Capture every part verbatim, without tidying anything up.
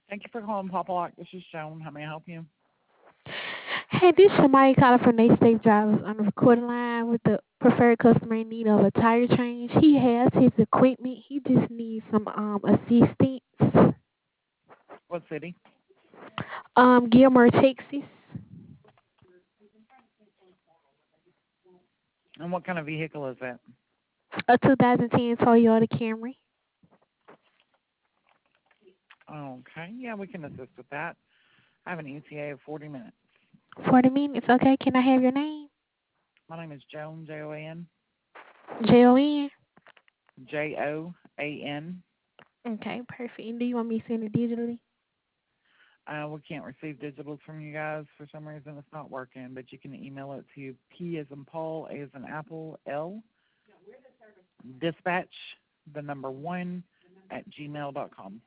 Thank you for calling Papa Lock. This is Joan. How may I help you? Hey, this is Shamaya calling from Nate State Drivers on the recording line with the preferred customer in need of a tire change. He has his equipment. He just needs some um assistance. What city? Um, Gilmore, Texas, And what kind of vehicle is that? a two thousand ten Toyota Camry. Okay. Yeah, we can assist with that. I have an E T A of forty minutes. Forty minutes, okay. Can I have your name? My name is Joan, J O A N. J O N. J O A N. Okay, perfect. And do you want me to send it digitally? Uh, we can't receive digitals from you guys. For some reason, it's not working, but you can email it to P as in Paul, A as in Apple, L, dispatch, the number one, at gmail dot com.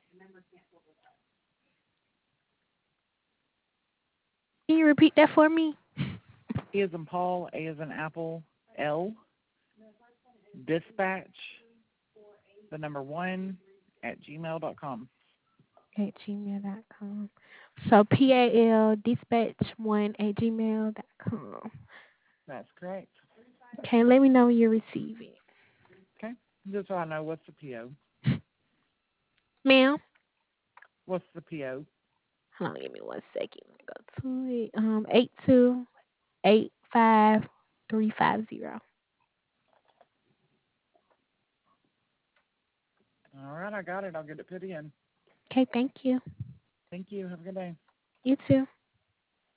Can you repeat that for me? P as in Paul, A as in Apple, L, dispatch, the number one, at gmail dot com. At gmail dot com. So P A L dispatch one at gmail dot com. That's correct. Okay, let me know when you receive it. Okay. Just so I know, what's the P O? Ma'am? What's the P O? Hold on, give me one second. Let me go to it. Um, eight two eight five three five zero. All right, I got it. I'll get it put in. Okay, thank you. Thank you. Have a good day. You too.